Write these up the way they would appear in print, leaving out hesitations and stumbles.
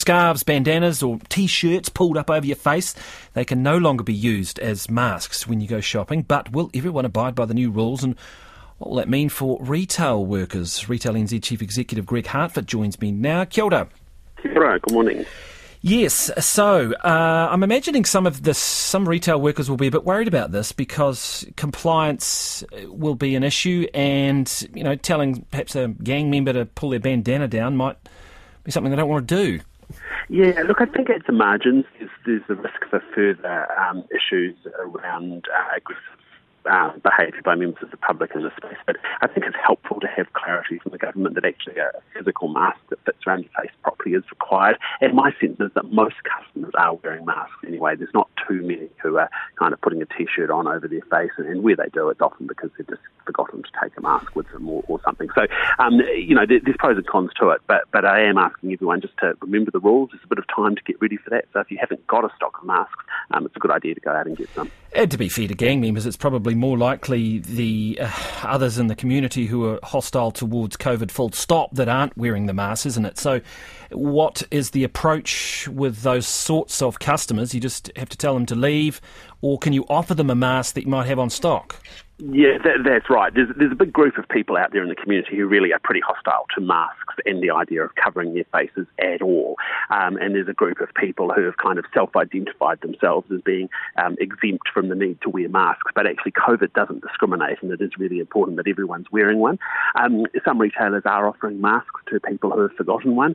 Scarves, bandanas or T-shirts pulled up over your face, they can no longer be used as masks when you go shopping. But will everyone abide by the new rules, and what will that mean for retail workers? Retail NZ Chief Executive Greg Hartford joins me now. Kia ora. Kia ora, good morning. Yes, so I'm imagining some retail workers will be a bit worried about this because compliance will be an issue, and telling perhaps a gang member to pull their bandana down might be something they don't want to do. Yeah, look, I think at the margins there's a risk for further issues around aggressive behaviour by members of the public in this space. But I think it's helpful to have clarity from the government that actually a physical mask that fits around your face properly is required. And my sense is that most customers are wearing masks anyway. There's not too many who are kind of putting a T-shirt on over their face, and where they do it's often because they've just forgotten to take a mask with them or something. So, there's pros and cons to it, but I am asking everyone just to remember the rules. There's a bit of time to get ready for that. So if you haven't got a stock of masks, it's a good idea to go out and get some. And to be fair to gang members, it's probably more likely the others in the community who are hostile towards COVID full stop that aren't wearing the mask, isn't it? So what is the approach with those sorts of customers? You just have to tell them to leave, or can you offer them a mask that you might have on stock? Yeah, that's right. There's a big group of people out there in the community who really are pretty hostile to masks and the idea of covering their faces at all. And there's a group of people who have kind of self-identified themselves as being exempt from the need to wear masks. But actually, COVID doesn't discriminate, and it is really important that everyone's wearing one. Some retailers are offering masks to people who have forgotten one.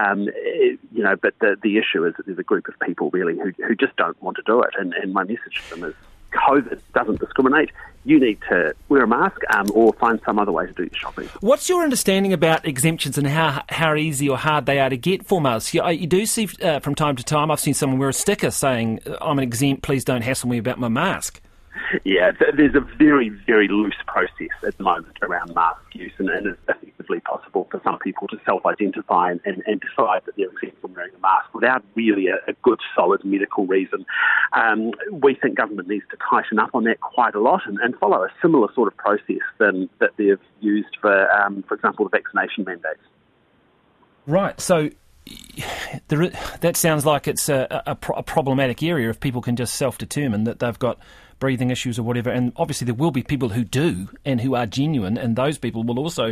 But the issue is that there's a group of people really who just don't want to do it. And my message to them is, COVID doesn't discriminate. You need to wear a mask or find some other way to do your shopping. What's your understanding about exemptions and how easy or hard they are to get for masks? You do see from time to time, I've seen someone wear a sticker saying, I'm an exempt, please don't hassle me about my mask. Yeah, there's a very, very loose process at the moment around mask use, and it's effectively possible for some people to self-identify and decide that they're exempt from wearing a mask without really a good, solid medical reason. We think government needs to tighten up on that quite a lot and follow a similar sort of process that they've used for example, the vaccination mandates. Right, so that sounds like it's a problematic area if people can just self-determine that they've got breathing issues or whatever, and obviously there will be people who do and who are genuine, and those people will also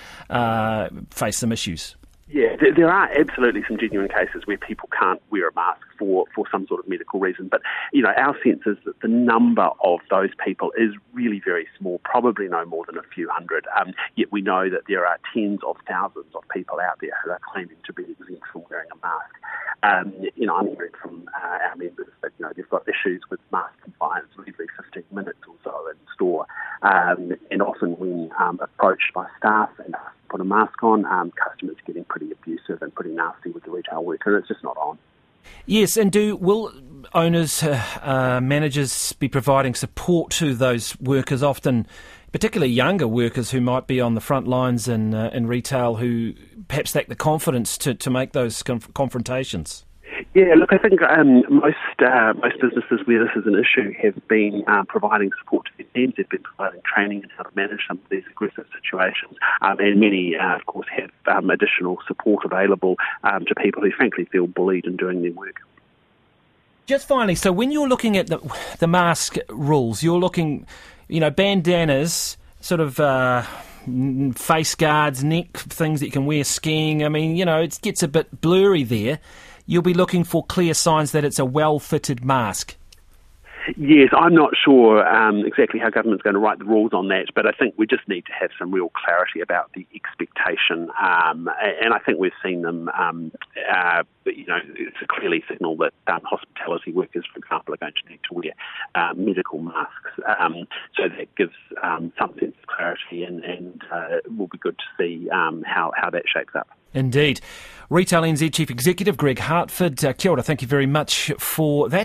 face some issues. Yeah, there are absolutely some genuine cases where people can't wear a mask for some sort of medical reason. But, our sense is that the number of those people is really very small, probably no more than a few hundred. Yet we know that there are tens of thousands of people out there who are claiming to be exempt from wearing a mask. I'm hearing from our members that, they've got issues with mask compliance every 15 minutes or so in store. And often when approached by staff and asked to put a mask on, customers are getting pretty abusive and pretty nasty with the retail worker, and it's just not on. Yes, and will owners, managers be providing support to those workers, often particularly younger workers who might be on the front lines in retail, who perhaps lack the confidence to make those confrontations? Yeah, look, I think most businesses where this is an issue have been providing support to their teams. They've been providing training in how to manage some of these aggressive situations, and many, of course, have additional support available to people who frankly feel bullied in doing their work. Just finally, so when you're looking at the mask rules, you're looking, bandanas, sort of face guards, neck things that you can wear skiing. I mean, it gets a bit blurry there. You'll be looking for clear signs that it's a well-fitted mask. Yes, I'm not sure exactly how government's going to write the rules on that, but I think we just need to have some real clarity about the expectation. And I think we've seen them, it's a clearly signal that hospitality workers, for example, are going to need to wear medical masks. So that gives some sense of clarity, and it will be good to see how that shapes up. Indeed. Retail NZ Chief Executive Greg Hartford. Kia ora, thank you very much for that.